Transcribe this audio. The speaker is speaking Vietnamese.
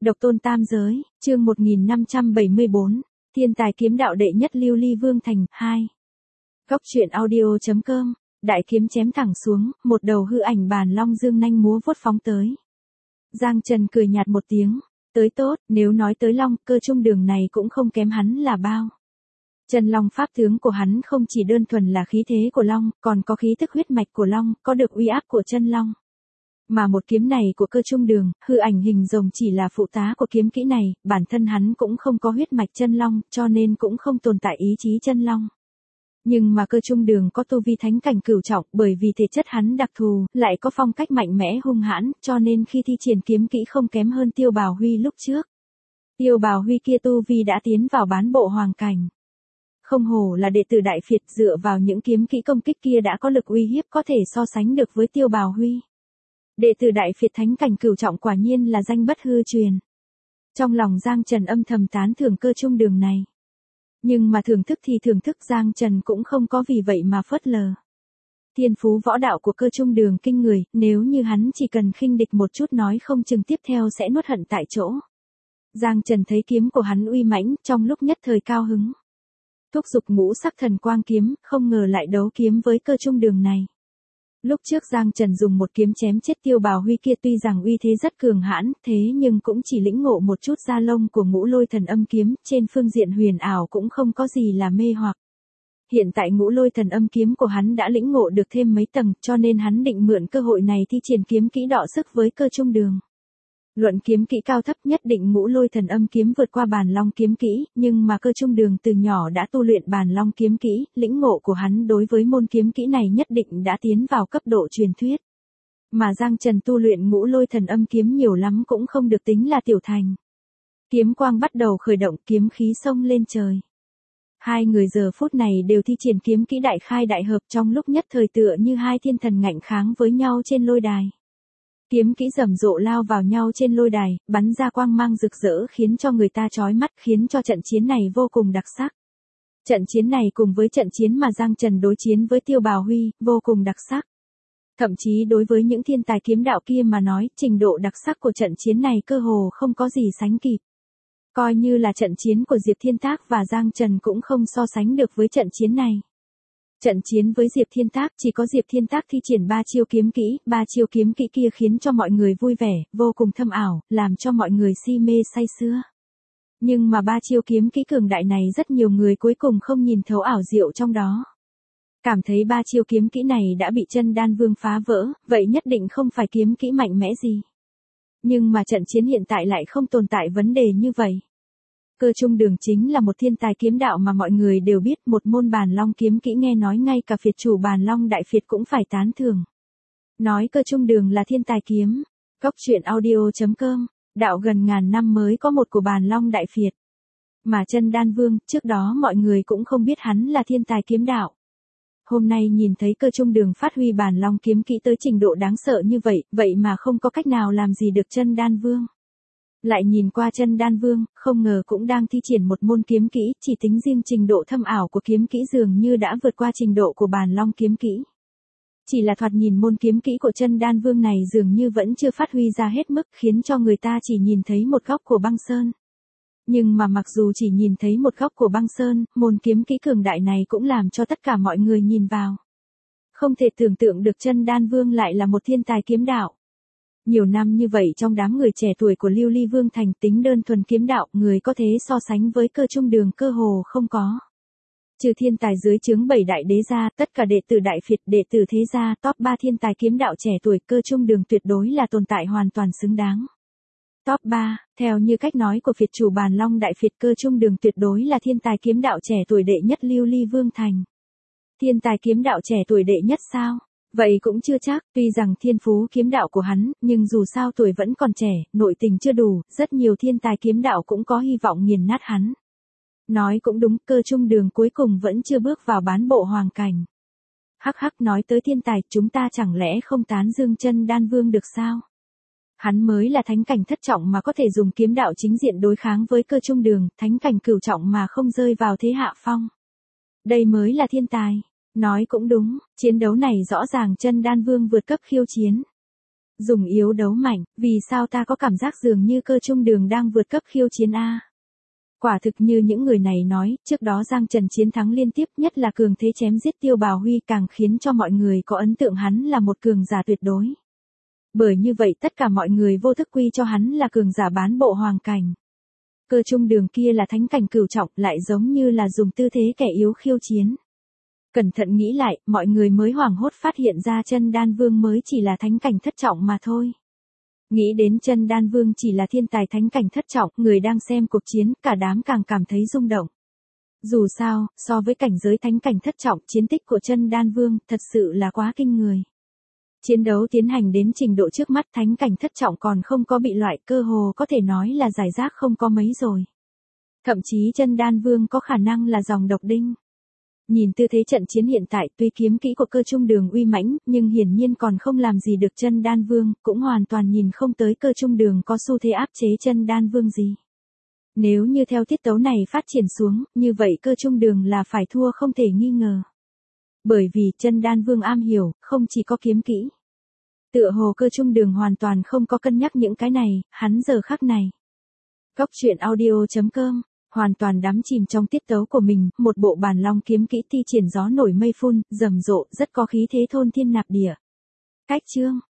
Độc tôn tam giới, chương 1574, thiên tài kiếm đạo đệ nhất Lưu Ly Vương Thành, 2. Góc truyện audio.com, đại kiếm chém thẳng xuống, một đầu hư ảnh bàn long dương nanh múa vuốt phóng tới. Giang Trần cười nhạt một tiếng, tới tốt, nếu nói tới long, cơ trung đường này cũng không kém hắn là bao. Chân long pháp tướng của hắn không chỉ đơn thuần là khí thế của long, còn có khí tức huyết mạch của long, có được uy áp của chân long. Mà một kiếm này của cơ trung đường, hư ảnh hình rồng chỉ là phụ tá của kiếm kỹ này, bản thân hắn cũng không có huyết mạch chân long, cho nên cũng không tồn tại ý chí chân long. Nhưng mà cơ trung đường có tu vi thánh cảnh cửu trọng, bởi vì thể chất hắn đặc thù, lại có phong cách mạnh mẽ hung hãn, cho nên khi thi triển kiếm kỹ không kém hơn Tiêu Bào Huy lúc trước. Tiêu Bào Huy kia tu vi đã tiến vào bán bộ hoàng cảnh. Không hổ là đệ tử Đại Việt, dựa vào những kiếm kỹ công kích kia đã có lực uy hiếp có thể so sánh được với Tiêu Bào Huy. Đệ tử Đại Việt thánh cảnh cửu trọng quả nhiên là danh bất hư truyền. Trong lòng Giang Trần âm thầm tán thưởng cơ trung đường này. Nhưng mà thưởng thức thì thưởng thức, Giang Trần cũng không có vì vậy mà phớt lờ. Thiên phú võ đạo của cơ trung đường kinh người, nếu như hắn chỉ cần khinh địch một chút nói không chừng tiếp theo sẽ nuốt hận tại chỗ. Giang Trần thấy kiếm của hắn uy mãnh, trong lúc nhất thời cao hứng. Thúc giục ngũ sắc thần quang kiếm, không ngờ lại đấu kiếm với cơ trung đường này. Lúc trước Giang Trần dùng một kiếm chém chết Tiêu Bào Huy kia, tuy rằng uy thế rất cường hãn, thế nhưng cũng chỉ lĩnh ngộ một chút da lông của Ngũ Lôi Thần Âm kiếm, trên phương diện huyền ảo cũng không có gì là mê hoặc. Hiện tại Ngũ Lôi Thần Âm kiếm của hắn đã lĩnh ngộ được thêm mấy tầng, cho nên hắn định mượn cơ hội này thi triển kiếm kỹ đọ sức với cơ trung đường. Luận kiếm kỹ cao thấp nhất định Ngũ Lôi Thần Âm kiếm vượt qua Bàn Long kiếm kỹ, nhưng mà cơ trung đường từ nhỏ đã tu luyện Bàn Long kiếm kỹ, lĩnh ngộ của hắn đối với môn kiếm kỹ này nhất định đã tiến vào cấp độ truyền thuyết. Mà Giang Trần tu luyện Ngũ Lôi Thần Âm kiếm nhiều lắm cũng không được tính là tiểu thành. Kiếm quang bắt đầu khởi động, kiếm khí xông lên trời. Hai người giờ phút này đều thi triển kiếm kỹ đại khai đại hợp, trong lúc nhất thời tựa như hai thiên thần ngạnh kháng với nhau trên lôi đài. Kiếm kỹ rầm rộ lao vào nhau trên lôi đài, bắn ra quang mang rực rỡ khiến cho người ta chói mắt, khiến cho trận chiến này vô cùng đặc sắc. Trận chiến này cùng với trận chiến mà Giang Trần đối chiến với Tiêu Bào Huy, vô cùng đặc sắc. Thậm chí đối với những thiên tài kiếm đạo kia mà nói, trình độ đặc sắc của trận chiến này cơ hồ không có gì sánh kịp. Coi như là trận chiến của Diệp Thiên Tác và Giang Trần cũng không so sánh được với trận chiến này. Trận chiến với Diệp Thiên Tác, chỉ có Diệp Thiên Tác thi triển 3 chiêu kiếm kỹ, 3 chiêu kiếm kỹ kia khiến cho mọi người vui vẻ, vô cùng thâm ảo, làm cho mọi người si mê say sưa. Nhưng mà 3 chiêu kiếm kỹ cường đại này rất nhiều người cuối cùng không nhìn thấu ảo diệu trong đó. Cảm thấy 3 chiêu kiếm kỹ này đã bị Chân Đan Vương phá vỡ, vậy nhất định không phải kiếm kỹ mạnh mẽ gì. Nhưng mà trận chiến hiện tại lại không tồn tại vấn đề như vậy. Cơ trung đường chính là một thiên tài kiếm đạo mà mọi người đều biết, một môn Bàn Long kiếm kỹ nghe nói ngay cả Việt chủ Bàn Long Đại Việt cũng phải tán thưởng. Nói cơ trung đường là thiên tài kiếm. Góc truyện audio.com, đạo gần ngàn năm mới có một của Bàn Long Đại Việt. Mà Chân Đan Vương, trước đó mọi người cũng không biết hắn là thiên tài kiếm đạo. Hôm nay nhìn thấy cơ trung đường phát huy Bàn Long kiếm kỹ tới trình độ đáng sợ như vậy, vậy mà không có cách nào làm gì được Chân Đan Vương. Lại nhìn qua Chân Đan Vương, không ngờ cũng đang thi triển một môn kiếm kỹ, chỉ tính riêng trình độ thâm ảo của kiếm kỹ dường như đã vượt qua trình độ của Bàn Long kiếm kỹ. Chỉ là thoạt nhìn môn kiếm kỹ của Chân Đan Vương này dường như vẫn chưa phát huy ra hết mức, khiến cho người ta chỉ nhìn thấy một góc của băng sơn. Nhưng mà mặc dù chỉ nhìn thấy một góc của băng sơn, môn kiếm kỹ cường đại này cũng làm cho tất cả mọi người nhìn vào. Không thể tưởng tượng được Chân Đan Vương lại là một thiên tài kiếm đạo. Nhiều năm như vậy trong đám người trẻ tuổi của Lưu Ly Vương Thành, tính đơn thuần kiếm đạo, người có thể so sánh với cơ trung đường cơ hồ không có. Trừ thiên tài dưới trướng 7 đại đế gia, tất cả đệ tử Đại Việt, đệ tử thế gia, top 3 thiên tài kiếm đạo trẻ tuổi, cơ trung đường tuyệt đối là tồn tại hoàn toàn xứng đáng. Top 3, theo như cách nói của Việt chủ Bàn Long Đại Việt, cơ trung đường tuyệt đối là thiên tài kiếm đạo trẻ tuổi đệ nhất Lưu Ly Vương Thành. Thiên tài kiếm đạo trẻ tuổi đệ nhất sao? Vậy cũng chưa chắc, tuy rằng thiên phú kiếm đạo của hắn, nhưng dù sao tuổi vẫn còn trẻ, nội tình chưa đủ, rất nhiều thiên tài kiếm đạo cũng có hy vọng nghiền nát hắn. Nói cũng đúng, cơ trung đường cuối cùng vẫn chưa bước vào bán bộ hoàng cảnh. Hắc hắc, nói tới thiên tài, chúng ta chẳng lẽ không tán dương Chân Đan Vương được sao? Hắn mới là thánh cảnh thất trọng mà có thể dùng kiếm đạo chính diện đối kháng với cơ trung đường, thánh cảnh cửu trọng mà không rơi vào thế hạ phong. Đây mới là thiên tài. Nói cũng đúng, chiến đấu này rõ ràng Chân Đan Vương vượt cấp khiêu chiến. Dùng yếu đấu mạnh, vì sao ta có cảm giác dường như Cơ Trung Đường đang vượt cấp khiêu chiến a. Quả thực như những người này nói, trước đó Giang Trần chiến thắng liên tiếp, nhất là cường thế chém giết Tiêu Bào Huy, càng khiến cho mọi người có ấn tượng hắn là một cường giả tuyệt đối. Bởi như vậy tất cả mọi người vô thức quy cho hắn là cường giả bán bộ hoàng cảnh. Cơ Trung Đường kia là thánh cảnh cửu trọng, lại giống như là dùng tư thế kẻ yếu khiêu chiến. Cẩn thận nghĩ lại, mọi người mới hoảng hốt phát hiện ra Chân Đan Vương mới chỉ là thánh cảnh thất trọng mà thôi. Nghĩ đến Chân Đan Vương chỉ là thiên tài thánh cảnh thất trọng, người đang xem cuộc chiến, cả đám càng cảm thấy rung động. Dù sao, so với cảnh giới thánh cảnh thất trọng, chiến tích của Chân Đan Vương thật sự là quá kinh người. Chiến đấu tiến hành đến trình độ trước mắt, thánh cảnh thất trọng còn không có bị loại, cơ hồ có thể nói là giải rác không có mấy rồi. Thậm chí Chân Đan Vương có khả năng là dòng độc đinh. Nhìn tư thế trận chiến hiện tại, tuy kiếm kỹ của Cơ Trung Đường uy mãnh, nhưng hiển nhiên còn không làm gì được Chân Đan Vương, cũng hoàn toàn nhìn không tới Cơ Trung Đường có xu thế áp chế Chân Đan Vương gì. Nếu như theo tiết tấu này phát triển xuống, như vậy Cơ Trung Đường là phải thua không thể nghi ngờ. Bởi vì Chân Đan Vương am hiểu, không chỉ có kiếm kỹ. Tựa hồ Cơ Trung Đường hoàn toàn không có cân nhắc những cái này, hắn giờ khắc này. Góc truyện audio.com, hoàn toàn đắm chìm trong tiết tấu của mình, một bộ Bàn Long kiếm kỹ thi triển gió nổi mây phun, rầm rộ, rất có khí thế thôn thiên nạp địa. Cách chương